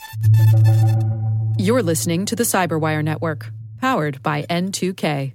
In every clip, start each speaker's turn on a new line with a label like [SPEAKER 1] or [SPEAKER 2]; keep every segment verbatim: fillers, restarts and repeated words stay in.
[SPEAKER 1] You're listening to the Cyberwire Network, powered by N two K.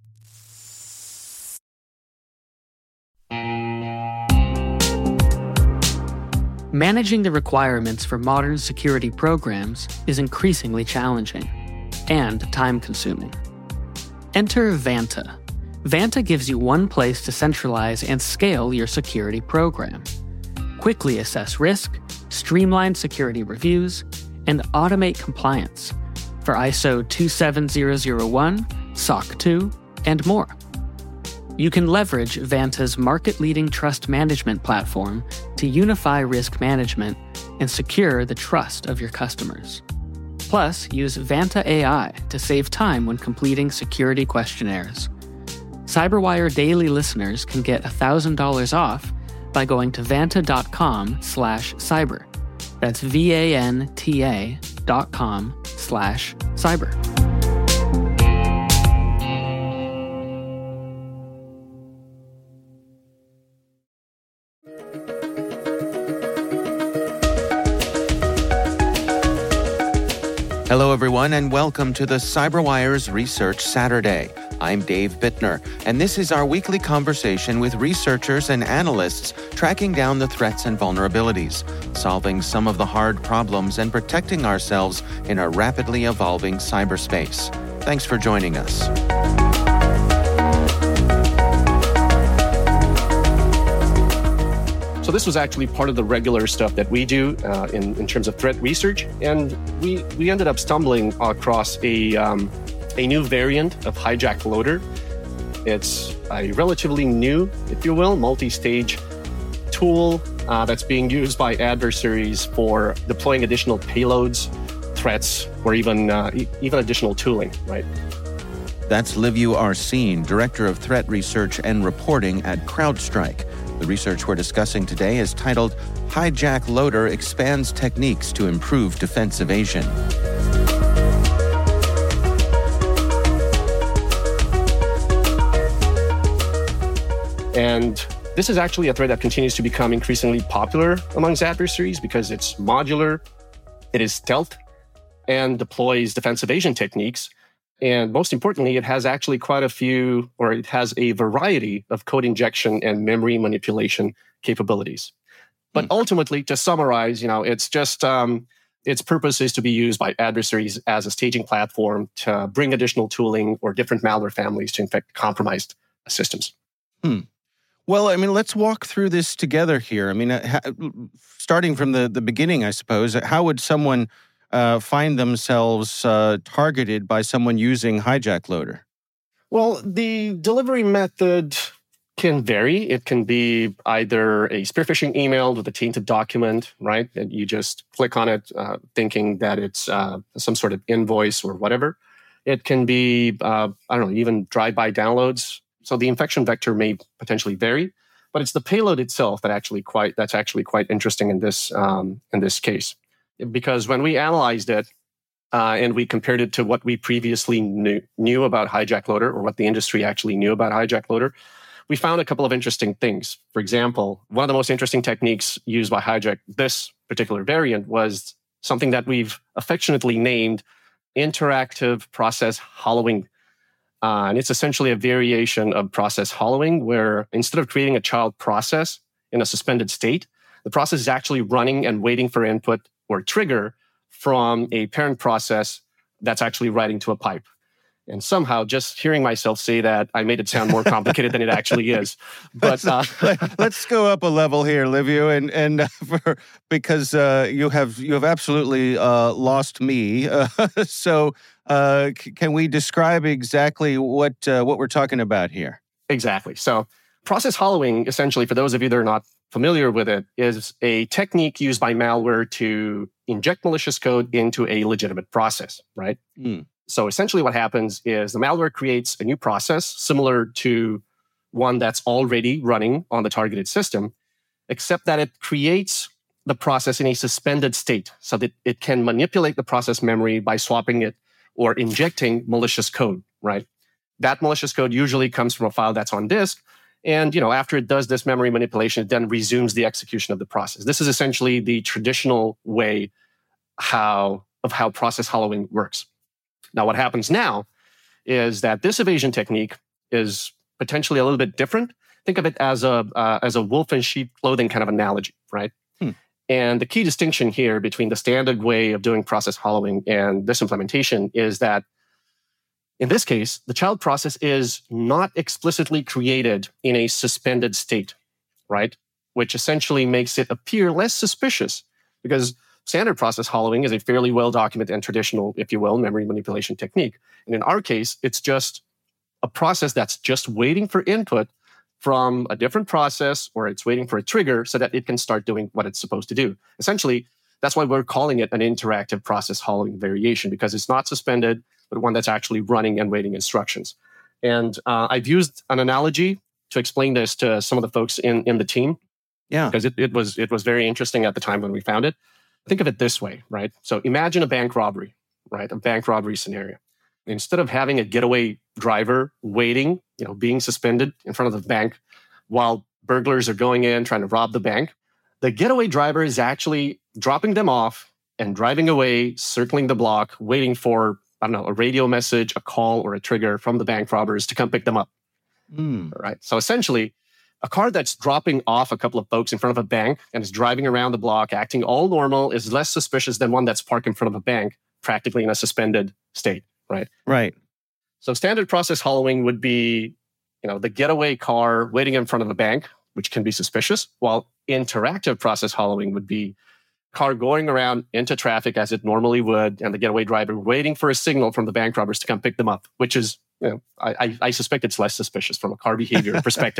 [SPEAKER 2] Managing the requirements for modern security programs is increasingly challenging and time-consuming. Enter Vanta. Vanta gives you one place to centralize and scale your security program. Quickly assess risk, streamline security reviews, and automate compliance for I S O two seven zero zero one, S O C two, and more. You can leverage Vanta's market-leading trust management platform to unify risk management and secure the trust of your customers. Plus, use Vanta A I to save time when completing security questionnaires. Cyberwire Daily listeners can get one thousand dollars off by going to vanta.com slash cyber. That's V-A-N-T-A dot com slash cyber.
[SPEAKER 3] Hello, everyone, and welcome to the CyberWire's Research Saturday. I'm Dave Bittner, and this is our weekly conversation with researchers and analysts tracking down the threats and vulnerabilities, solving some of the hard problems, and protecting ourselves in a rapidly evolving cyberspace. Thanks for joining us.
[SPEAKER 4] So this was actually part of the regular stuff that we do uh, in, in terms of threat research. And we, we ended up stumbling across a, um, a new variant of hijack loader. It's a relatively new, if you will, multi-stage tool uh, that's being used by adversaries for deploying additional payloads, threats, or even, uh, e- even additional tooling, right?
[SPEAKER 3] That's Liviu Arsene, Director of Threat Research and Reporting at CrowdStrike. The research we're discussing today is titled Hijack Loader Expands Techniques to Improve Defense Evasion.
[SPEAKER 4] And this is actually a threat that continues to become increasingly popular amongst adversaries because it's modular, it is stealth, and deploys defense evasion techniques. And most importantly, it has actually quite a few, or it has a variety of code injection and memory manipulation capabilities. But mm. ultimately, to summarize, you know, it's just um, its purpose is to be used by adversaries as a staging platform to bring additional tooling or different malware families to infect compromised systems.
[SPEAKER 3] Hmm. Well, I mean, let's walk through this together here. I mean, uh, ha- starting from the, the beginning, I suppose, how would someone Uh, find themselves uh, targeted by someone using hijack loader?
[SPEAKER 4] Well, the delivery method can vary. It can be either a spear phishing email with a tainted document, right? And you just click on it uh, thinking that it's uh, some sort of invoice or whatever. It can be, uh, I don't know, even drive-by downloads. So the infection vector may potentially vary, but it's the payload itself that actually quite that's actually quite interesting in this um, in this case. Because when we analyzed it uh, and we compared it to what we previously knew, knew about hijack loader, or what the industry actually knew about hijack loader, we found a couple of interesting things. For example, one of the most interesting techniques used by hijack, this particular variant, was something that we've affectionately named interactive process hollowing. Uh, and it's essentially a variation of process hollowing, where instead of creating a child process in a suspended state, the process is actually running and waiting for input or trigger from a parent process that's actually writing to a pipe. And somehow, just hearing myself say that, I made it sound more complicated than it actually is. But uh,
[SPEAKER 3] let's go up a level here, Liviu, and and uh, for, because uh, you have you have absolutely uh, lost me. Uh, so, uh, c- can we describe exactly what uh, what we're talking about here?
[SPEAKER 4] Exactly. So, process hollowing, essentially, for those of you that are not familiar with it, is a technique used by malware to inject malicious code into a legitimate process, right? Mm. So essentially what happens is the malware creates a new process similar to one that's already running on the targeted system, except that it creates the process in a suspended state so that it can manipulate the process memory by swapping it or injecting malicious code, right? That malicious code usually comes from a file that's on disk. And, you know, after it does this memory manipulation, it then resumes the execution of the process. This is essentially the traditional way how of how process hollowing works. Now, what happens now is that this evasion technique is potentially a little bit different. Think of it as a uh, as a wolf in sheep clothing kind of analogy, right?
[SPEAKER 3] Hmm.
[SPEAKER 4] And the key distinction here between the standard way of doing process hollowing and this implementation is that in this case, the child process is not explicitly created in a suspended state, right? Which essentially makes it appear less suspicious because standard process hollowing is a fairly well-documented and traditional, if you will, memory manipulation technique. And in our case, it's just a process that's just waiting for input from a different process, or it's waiting for a trigger so that it can start doing what it's supposed to do. Essentially, that's why we're calling it an interactive process hollowing variation, because it's not suspended, but one that's actually running and waiting instructions. And uh, I've used an analogy to explain this to some of the folks in, in the team.
[SPEAKER 3] Yeah.
[SPEAKER 4] Because it, it was it was very interesting at the time when we found it. Think of it this way, right? So imagine a bank robbery, right? A bank robbery scenario. Instead of having a getaway driver waiting, you know, being suspended in front of the bank while burglars are going in trying to rob the bank, the getaway driver is actually dropping them off and driving away, circling the block, waiting for, I don't know, a radio message, a call, or a trigger from the bank robbers to come pick them up.
[SPEAKER 3] Mm.
[SPEAKER 4] All right. So essentially, a car that's dropping off a couple of folks in front of a bank and is driving around the block, acting all normal, is less suspicious than one that's parked in front of a bank, practically in a suspended state, right?
[SPEAKER 3] Right.
[SPEAKER 4] So standard process hollowing would be, you know, the getaway car waiting in front of a bank, which can be suspicious, while interactive process hollowing would be car going around into traffic as it normally would, and the getaway driver waiting for a signal from the bank robbers to come pick them up, which is, you know, I, I, I suspect it's less suspicious from a car behavior perspective.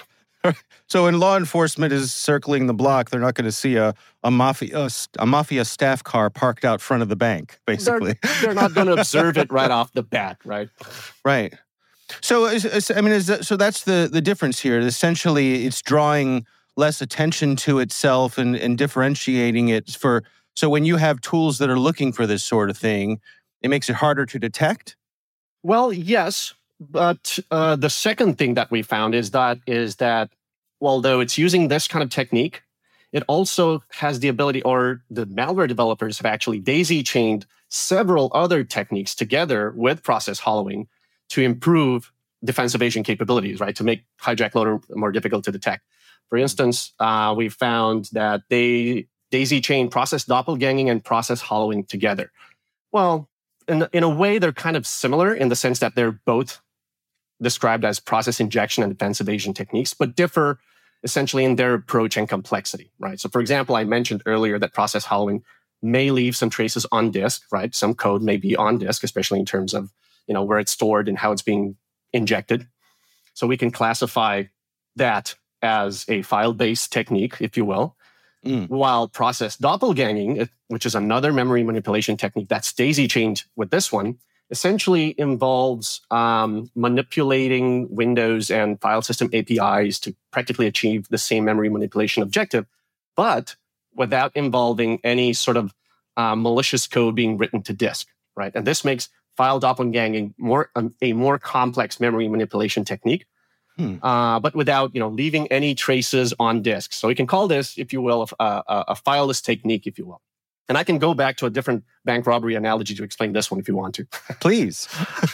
[SPEAKER 3] So when law enforcement is circling the block, they're not going to see a, a mafia a mafia staff car parked out front of the bank, basically.
[SPEAKER 4] They're, they're not going to observe it right off the bat, right?
[SPEAKER 3] Right. So, is, is, I mean, is that, so that's the, the difference here. Essentially, it's drawing less attention to itself and, and differentiating it for. So when you have tools that are looking for this sort of thing, it makes it harder to detect?
[SPEAKER 4] Well, yes. But uh, the second thing that we found is that is that although it's using this kind of technique, it also has the ability, or the malware developers have actually daisy-chained several other techniques together with process hollowing to improve defense evasion capabilities, right? To make hijack loader more difficult to detect. For instance, uh, we found that they daisy-chain process doppelganging and process hollowing together. Well, in, in a way, they're kind of similar in the sense that they're both described as process injection and defense evasion techniques, but differ essentially in their approach and complexity, right? So for example, I mentioned earlier that process hollowing may leave some traces on disk, right? Some code may be on disk, especially in terms of, you know, where it's stored and how it's being injected. So we can classify that as a file-based technique, if you will, mm. while process doppelganging, which is another memory manipulation technique that's daisy-chained with this one, essentially involves um, manipulating Windows and file system A P Is to practically achieve the same memory manipulation objective, but without involving any sort of uh, malicious code being written to disk, right? And this makes file doppelganging more um, a more complex memory manipulation technique, hmm. uh, but without, you know, leaving any traces on disk. So we can call this, if you will, a, a, a fileless technique, if you will. And I can go back to a different bank robbery analogy to explain this one if you want to.
[SPEAKER 3] Please.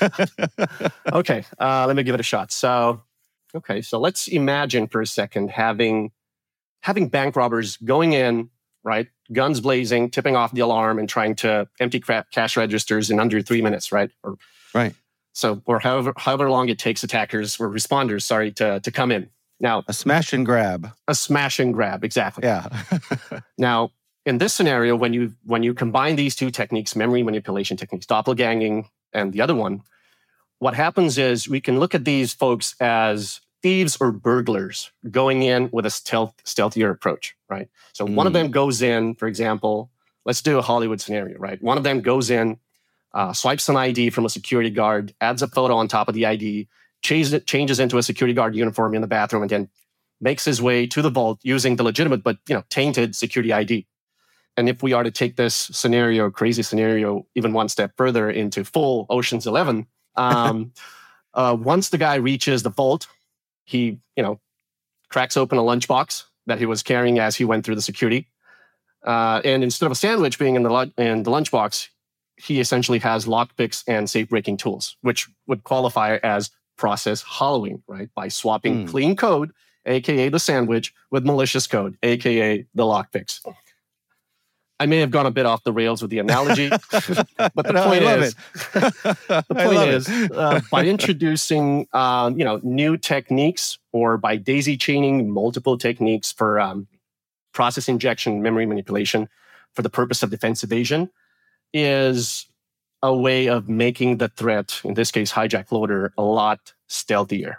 [SPEAKER 4] Okay, uh, let me give it a shot. So, okay, so let's imagine for a second having having bank robbers going in, right, guns blazing, tipping off the alarm, and trying to empty crap cash registers in under three minutes, right? Or,
[SPEAKER 3] right.
[SPEAKER 4] So, or however however long it takes attackers or responders, sorry, to to come in. Now,
[SPEAKER 3] a smash and grab.
[SPEAKER 4] A smash and grab, exactly.
[SPEAKER 3] Yeah.
[SPEAKER 4] Now, in this scenario, when you when you combine these two techniques, memory manipulation techniques, doppelganging and the other one, what happens is we can look at these folks as thieves or burglars going in with a stealth, stealthier approach, right? So mm. one of them goes in, for example, let's do a Hollywood scenario, right? One of them goes in, uh, swipes an I D from a security guard, adds a photo on top of the I D, changes, it, changes into a security guard uniform in the bathroom, and then makes his way to the vault using the legitimate but, you know, tainted security I D. And if we are to take this scenario, crazy scenario, even one step further into full Ocean's Eleven, um, uh, once the guy reaches the vault, he, you know, cracks open a lunchbox that he was carrying as he went through the security, Uh, and instead of a sandwich being in the lu- in the lunchbox, he essentially has lockpicks and safe breaking tools, which would qualify as process hollowing, right? By swapping
[SPEAKER 3] Mm.
[SPEAKER 4] clean code, aka the sandwich, with malicious code, aka the lockpicks. I may have gone a bit off the rails with the analogy, but the
[SPEAKER 3] No,
[SPEAKER 4] point
[SPEAKER 3] I love
[SPEAKER 4] is,
[SPEAKER 3] it.
[SPEAKER 4] the
[SPEAKER 3] I
[SPEAKER 4] point
[SPEAKER 3] love
[SPEAKER 4] is,
[SPEAKER 3] it.
[SPEAKER 4] uh, by introducing uh, you know new techniques, or by daisy chaining multiple techniques for um, process injection, memory manipulation, for the purpose of defense evasion, is a way of making the threat, in this case hijack loader, a lot stealthier.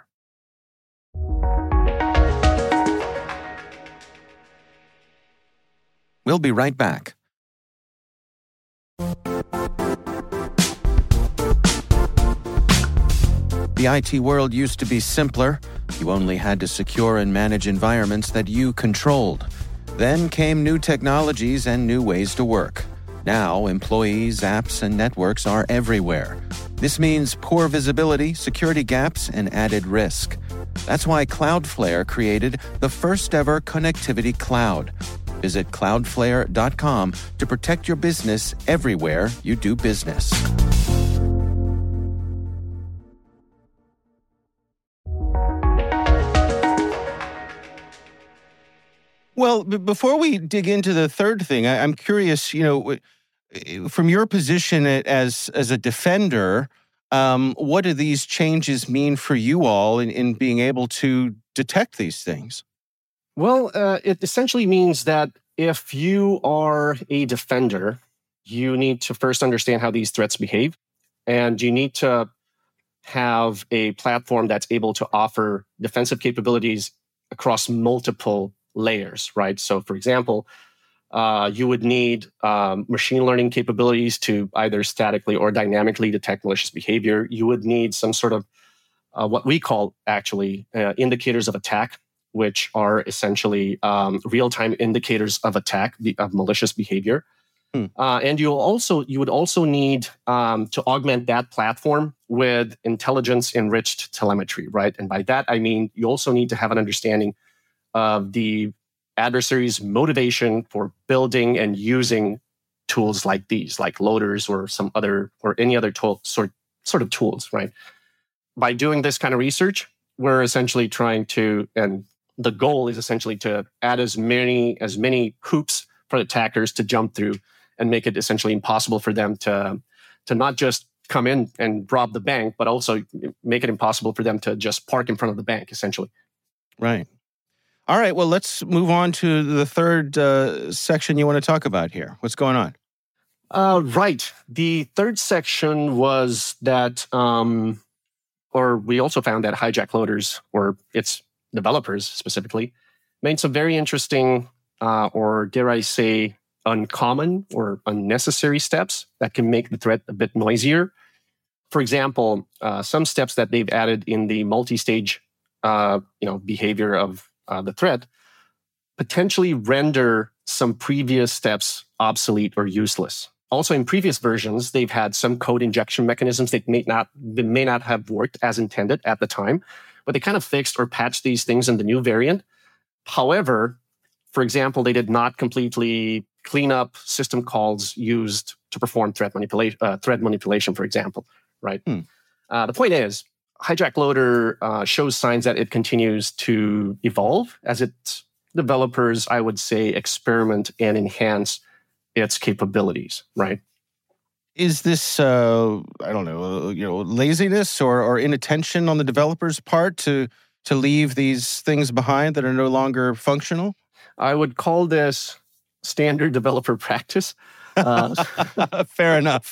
[SPEAKER 3] We'll be right back. The I T world used to be simpler. You only had to secure and manage environments that you controlled. Then came new technologies and new ways to work. Now, employees, apps, and networks are everywhere. This means poor visibility, security gaps, and added risk. That's why Cloudflare created the first-ever connectivity cloud. Visit cloudflare dot com to protect your business everywhere you do business. Well, b- before we dig into the third thing, I- I'm curious, you know, w- from your position a- as as a defender, um, what do these changes mean for you all in, in being able to detect these things?
[SPEAKER 4] Well, uh, it essentially means that if you are a defender, you need to first understand how these threats behave, and you need to have a platform that's able to offer defensive capabilities across multiple layers, right? So, for example, uh, you would need um, machine learning capabilities to either statically or dynamically detect malicious behavior. You would need some sort of uh, what we call actually uh, indicators of attack, which are essentially um, real-time indicators of attack, of malicious behavior.
[SPEAKER 3] Hmm.
[SPEAKER 4] Uh, and you also you would also need um, to augment that platform with intelligence-enriched telemetry, right? And by that I mean you also need to have an understanding of the adversary's motivation for building and using tools like these, like loaders or some other or any other tool, sort sort of tools, right? By doing this kind of research, we're essentially trying to, and the goal is essentially to add as many as many hoops for attackers to jump through, and make it essentially impossible for them to to not just come in and rob the bank, but also make it impossible for them to just park in front of the bank, essentially.
[SPEAKER 3] Right. All right. Well, let's move on to the third uh, section you want to talk about here. What's going on?
[SPEAKER 4] Uh, right. The third section was that, um, or we also found that hijack loaders, or its developers specifically, made some very interesting, uh, or dare I say, uncommon or unnecessary steps that can make the threat a bit noisier. For example, uh, some steps that they've added in the multi-stage, uh, you know, behavior of uh, the threat potentially render some previous steps obsolete or useless. Also, in previous versions, they've had some code injection mechanisms that may not they may not have worked as intended at the time, but they kind of fixed or patched these things in the new variant. However, for example, they did not completely clean up system calls used to perform threat manipulation, uh, thread manipulation, for example, right?
[SPEAKER 3] Hmm.
[SPEAKER 4] Uh, the point is, Hijack Loader uh, shows signs that it continues to evolve as its developers, I would say, experiment and enhance its capabilities, right?
[SPEAKER 3] Is this, uh, I don't know, you know, laziness or, or inattention on the developer's part to to leave these things behind that are no longer functional?
[SPEAKER 4] I would call this standard developer practice. Uh,
[SPEAKER 3] Fair enough.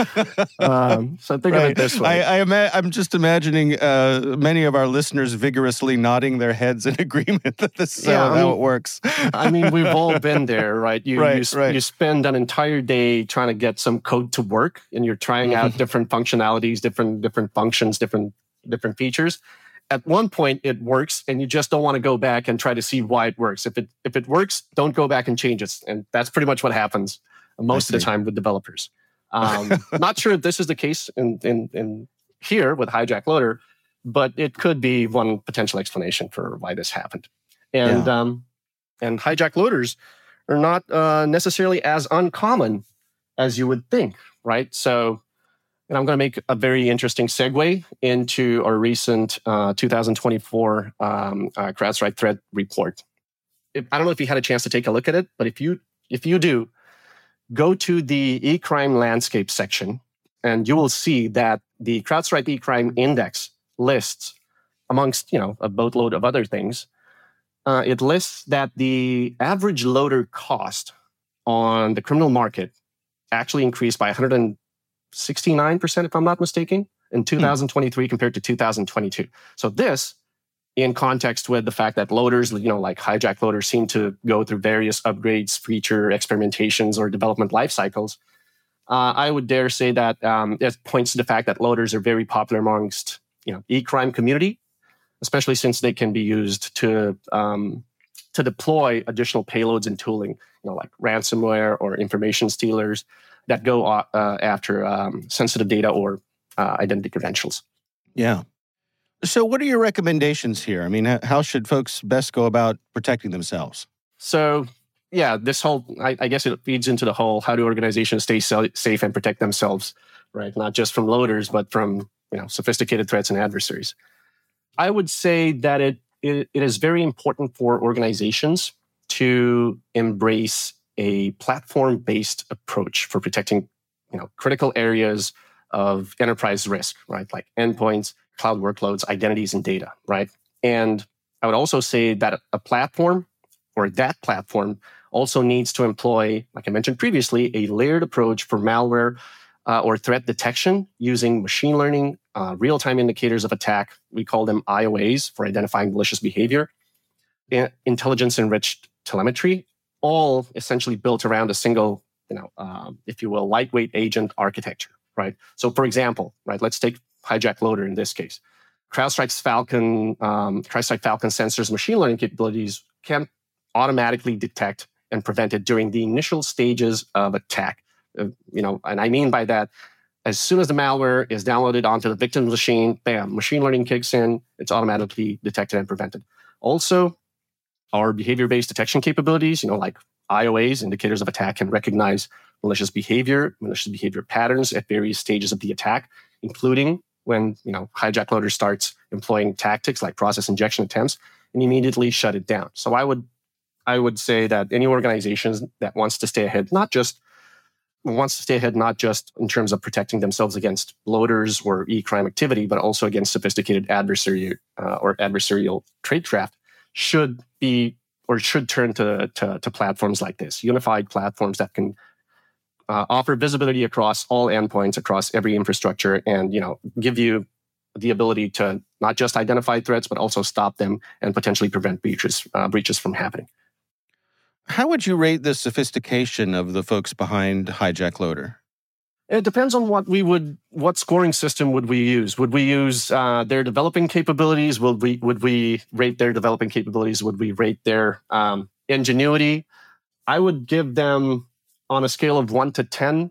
[SPEAKER 4] um, so think of it this way.
[SPEAKER 3] I, I ima- I'm just imagining uh, many of our listeners vigorously nodding their heads in agreement that this is
[SPEAKER 4] Yeah,
[SPEAKER 3] how,
[SPEAKER 4] I
[SPEAKER 3] how
[SPEAKER 4] mean-
[SPEAKER 3] it works.
[SPEAKER 4] I mean, we've all been there, right? You,
[SPEAKER 3] Right,
[SPEAKER 4] you, s-
[SPEAKER 3] right.
[SPEAKER 4] you spend an entire day trying to get some code to work, and you're trying
[SPEAKER 3] Mm-hmm.
[SPEAKER 4] out different functionalities, different different functions, different different features. At one point, it works, and you just don't want to go back and try to see why it works. If it if it works, don't go back and change it. And that's pretty much what happens most of the
[SPEAKER 3] see.
[SPEAKER 4] time with developers. Um, not sure if this is the case in, in in here with Hijack Loader, but it could be one potential explanation for why this happened. And
[SPEAKER 3] Yeah.
[SPEAKER 4] um, and Hijack Loaders are not uh, necessarily as uncommon as you would think, right? So, and I'm going to make a very interesting segue into our recent uh, two thousand twenty-four um, uh, CrowdStrike threat report. If, I don't know if you had a chance to take a look at it, but if you if you do, go to the eCrime landscape section, and you will see that the CrowdStrike eCrime index lists, amongst you know a boatload of other things, uh, it lists that the average loader cost on the criminal market actually increased by one hundred sixty-nine percent, if I'm not mistaken, in two thousand twenty-three hmm. compared to two thousand twenty-two. So this, in context with the fact that loaders, you know, like hijack loaders, seem to go through various upgrades, feature experimentations, or development life cycles, uh, I would dare say that um, it points to the fact that loaders are very popular amongst, you know, e-crime community, especially since they can be used to um, to deploy additional payloads and tooling, you know, like ransomware or information stealers that go uh, after um, sensitive data or uh, identity credentials.
[SPEAKER 5] Yeah. So what are your recommendations here? I mean, how should folks best go about protecting themselves?
[SPEAKER 4] So, yeah, this whole, I, I guess it feeds into the whole, how do organizations stay safe and protect themselves, right? Not just from loaders, but from, you know, sophisticated threats and adversaries. I would say that it it, it is very important for organizations to embrace a platform-based approach for protecting, you know, critical areas of enterprise risk, right? Like endpoints, cloud workloads, identities, and data, right? And I would also say that a platform or that platform also needs to employ, like I mentioned previously, a layered approach for malware uh, or threat detection using machine learning, uh, real-time indicators of attack. We call them I O As for identifying malicious behavior, intelligence-enriched telemetry, all essentially built around a single, you know, uh, if you will, lightweight agent architecture, right? So, for example, right, let's take hijack loader in this case. CrowdStrike's Falcon, um, CrowdStrike Falcon sensors machine learning capabilities can automatically detect and prevent it during the initial stages of attack. Uh, you know, and I mean by that, as soon as the malware is downloaded onto the victim's machine, bam, machine learning kicks in, it's automatically detected and prevented. Also, our behavior-based detection capabilities, you know, like I O As, indicators of attack, can recognize malicious behavior, malicious behavior patterns at various stages of the attack, including when, you know, hijack loader starts employing tactics like process injection attempts, and immediately shut it down. So I would, I would say that any organization that wants to stay ahead, not just wants to stay ahead, not just in terms of protecting themselves against loaders or e-crime activity, but also against sophisticated adversary uh, or adversarial tradecraft, should be or should turn to, to, to platforms like this, unified platforms that can Uh, offer visibility across all endpoints, across every infrastructure, and, you know, give you the ability to not just identify threats, but also stop them and potentially prevent breaches, uh, breaches from happening.
[SPEAKER 5] How would you rate the sophistication of the folks behind hijack loader?
[SPEAKER 4] It depends on what we would, what scoring system would we use? Would we use uh, their developing capabilities? Would we would we rate their developing capabilities? Would we rate their um, ingenuity? I would give them, on a scale of one to ten,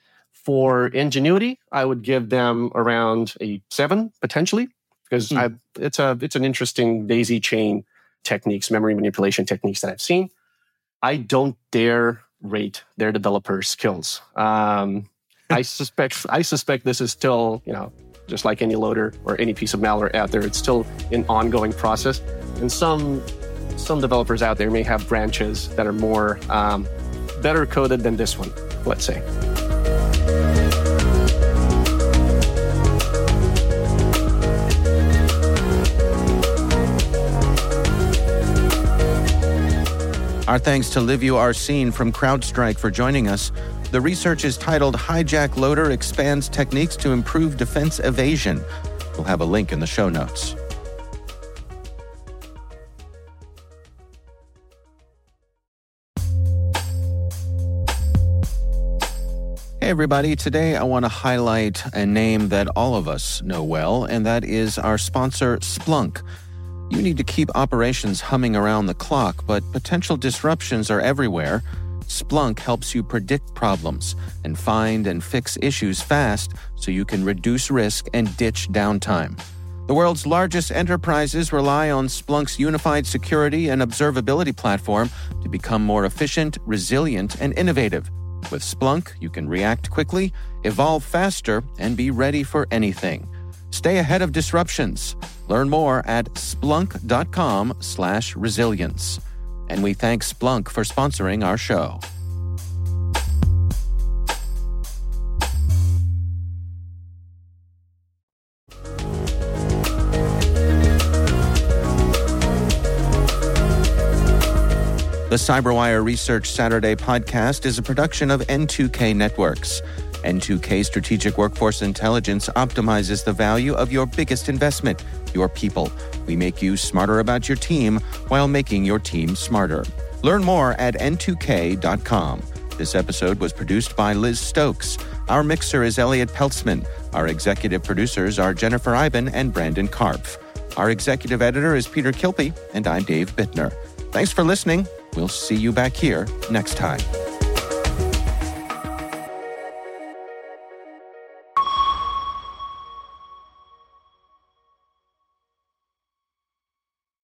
[SPEAKER 4] for ingenuity, I would give them around a seven, potentially, because hmm. I, it's a it's an interesting daisy chain techniques, memory manipulation techniques that I've seen. I don't dare rate their developer skills. Um, I suspect I suspect this is still, you know, just like any loader or any piece of malware out there, it's still an ongoing process. And some some developers out there may have branches that are more um, better coded than this one, let's say.
[SPEAKER 3] Our thanks to Liviu Arsene from CrowdStrike for joining us. The research is titled Hijack Loader Expands Techniques to Improve Defense Evasion. We'll have a link in the show notes. Hey everybody, today I want to highlight a name that all of us know well, and that is our sponsor, Splunk. You need to keep operations humming around the clock, but potential disruptions are everywhere. Splunk helps you predict problems and find and fix issues fast so you can reduce risk and ditch downtime. The world's largest enterprises rely on Splunk's unified security and observability platform to become more efficient, resilient, and innovative. With Splunk, you can react quickly, evolve faster, and be ready for anything. Stay ahead of disruptions. Learn more at splunk.com slash resilience. And we thank Splunk for sponsoring our show. The CyberWire Research Saturday podcast is a production of N two K Networks. N two K Strategic Workforce Intelligence optimizes the value of your biggest investment, your people. We make you smarter about your team while making your team smarter. Learn more at N two K dot com. This episode was produced by Liz Stokes. Our mixer is Elliot Peltzman. Our executive producers are Jennifer Iben and Brandon Karpf. Our executive editor is Peter Kilpie, and I'm Dave Bittner. Thanks for listening. We'll see you back here next time.